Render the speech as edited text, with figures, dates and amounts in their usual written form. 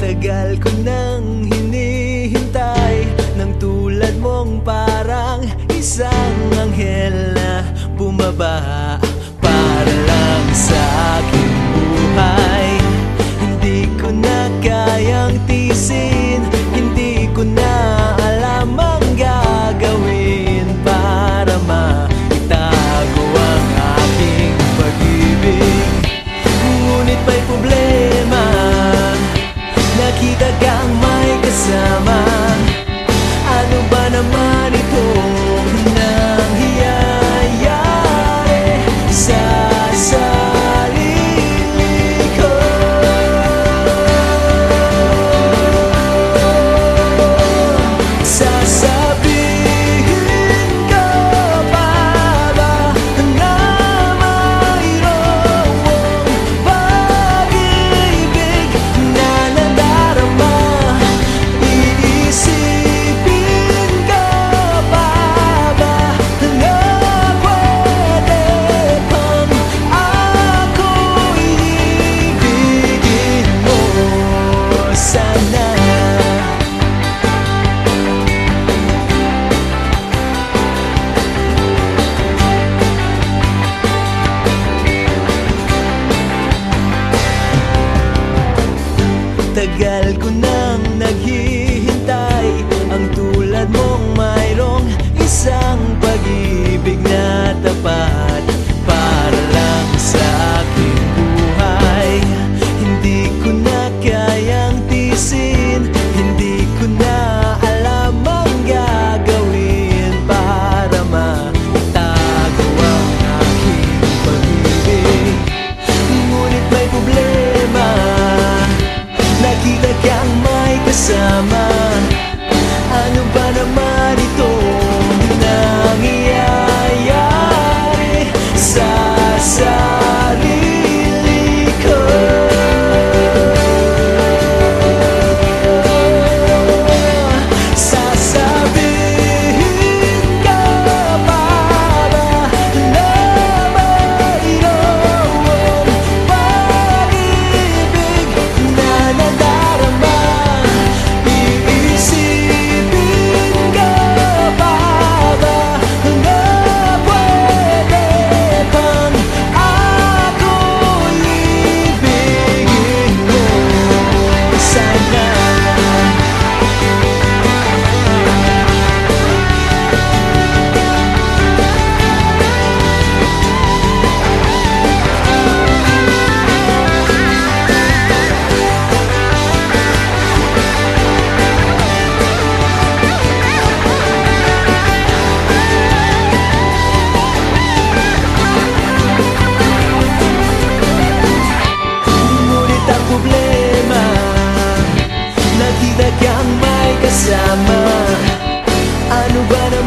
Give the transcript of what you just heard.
Tagal ko nang hinihintay ng tulad mong parang isang anghel na bumaba para lang sa aking buhay. Hindi ko na kayang tiisin, hindi ko na alam ang gagawin para maitago ang aking pag-ibig. Ngunit may problema, nakita kang may kasama. Ano ba naman itong nangyayari sa sarili ko? Sasabihin ko pa ba na mayroong pag-ibig na nadarama? Iisipin ko pa ba na pwede pang ako'y ibigin mo sana? Tagal ko nang naghihintay, ang tulad mong mayroong isang pag-ibig na tapat para lang sa aking buhay. Hindi ko na kayang tiisin, hindi ko na alam ang gagawin para maitago ang aking pag-ibig. Ngunit may problema, nakita kang may kasama. Ano ba naman itong nangyayari sa sarili ko? Sasabihin ko pa ba na mayroong pag-ibig na nadarama? Iisipin ko pa ba na pwede pang ako'y ibigin mo sana? Ngunit ang problema, nakita kang may kasama. Ano ba